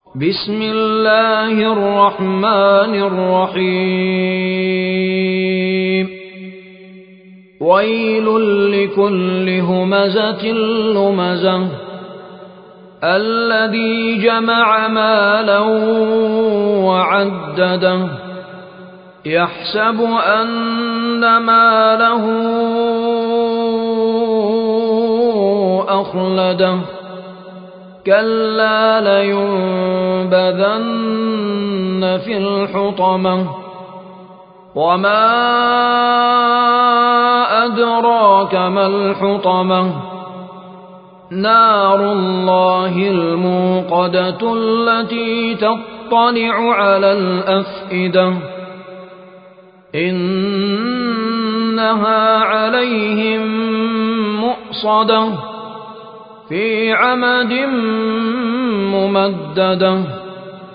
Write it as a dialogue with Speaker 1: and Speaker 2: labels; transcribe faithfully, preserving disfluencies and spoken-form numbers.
Speaker 1: بسم الله الرحمن الرحيم ويل لكل همزة لمزة الذي جمع مالا وعدده يحسب أن ماله أخلده كلا لينبذن في الحطمة وما أدراك ما الحطمة نار الله الموقدة التي تطلع على الأفئدة إنها عليهم مؤصدة في عمد ممددة